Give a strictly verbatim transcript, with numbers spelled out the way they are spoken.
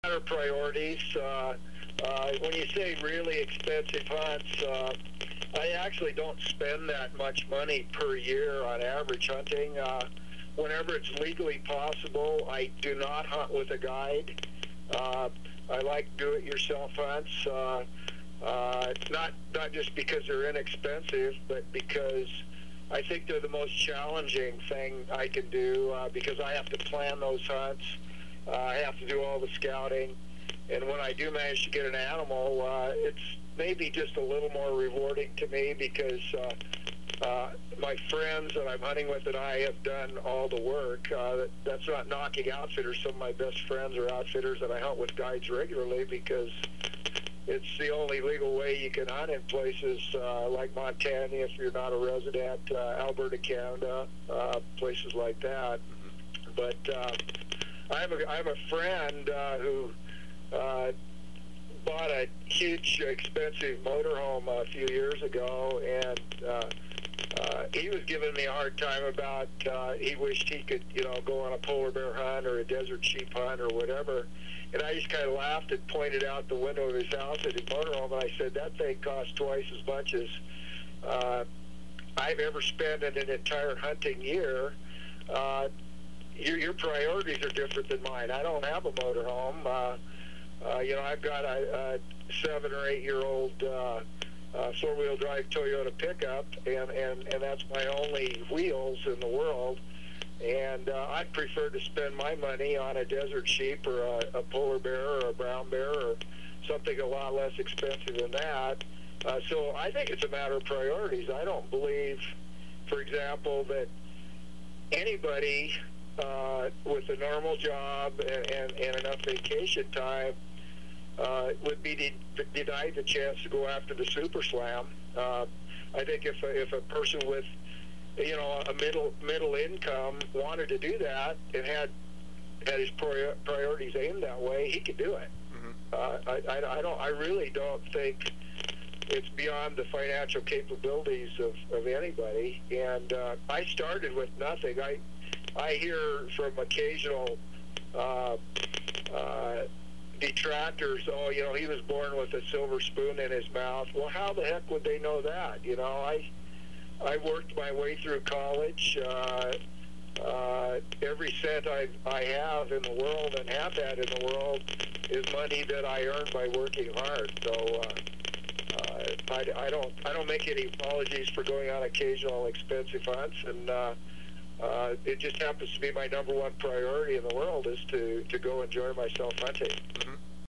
Our priorities. Uh, uh, when you say really expensive hunts, uh, I actually don't spend that much money per year on average hunting. Uh, whenever it's legally possible, I do not hunt with a guide. Uh, I like do-it-yourself hunts, uh, uh, not not just because they're inexpensive, but because I think they're the most challenging thing I can do uh, because I have to plan those hunts. Uh, I have to do all the scouting, and when I do manage to get an animal, uh, it's maybe just a little more rewarding to me because uh, uh, my friends that I'm hunting with and I have done all the work. Uh, that, that's not knocking outfitters. Some of my best friends are outfitters that I hunt with guides regularly because it's the only legal way you can hunt in places uh, like Montana if you're not a resident, uh, Alberta, Canada, uh, places like that. But uh, I have a, I have a friend uh, who uh, bought a huge, expensive motorhome a few years ago, and uh, uh, he was giving me a hard time about uh, he wished he could, you know, go on a polar bear hunt or a desert sheep hunt or whatever. And I just kind of laughed and pointed out the window of his house at his motorhome, and I said, that thing costs twice as much as uh, I've ever spent in an entire hunting year. Uh, Your, your priorities are different than mine. I don't have a motorhome. Uh, uh, you know, I've got a, a seven or eight year old uh, uh, four wheel drive Toyota pickup, and, and, and that's my only wheels in the world. And uh, I'd prefer to spend my money on a desert sheep or a, a polar bear or a brown bear or something a lot less expensive than that. Uh, so I think it's a matter of priorities. I don't believe, for example, that anybody Uh, with a normal job and, and, and enough vacation time uh, would be de denied the chance to go after the Super Slam. Uh, I think if a, if a person with, you know, a middle middle income wanted to do that and had had his prior priorities aimed that way, he could do it. Mm-hmm. uh, I, I, I don't. I really don't think it's beyond the financial capabilities of, of anybody. And uh, I started with nothing. I I hear from occasional uh, uh, detractors, oh, you know, he was born with a silver spoon in his mouth. Well, how the heck would they know that? You know, I I worked my way through college. Uh, uh, every cent I I have in the world and have had in the world is money that I earned by working hard. So uh, uh, I, I don't I don't make any apologies for going on occasional expensive hunts, and uh, Uh, it just happens to be my number one priority in the world is to, to go enjoy myself hunting. Mm-hmm.